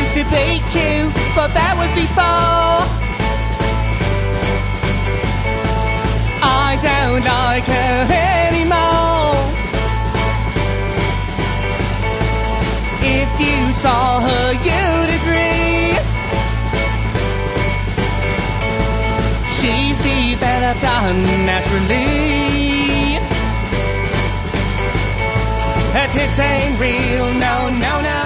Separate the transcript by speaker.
Speaker 1: used to be cute, but that was before. I don't like her anymore. If you saw her, you'd agree. She's developed unnaturally. Her tits ain't real, no, no, no.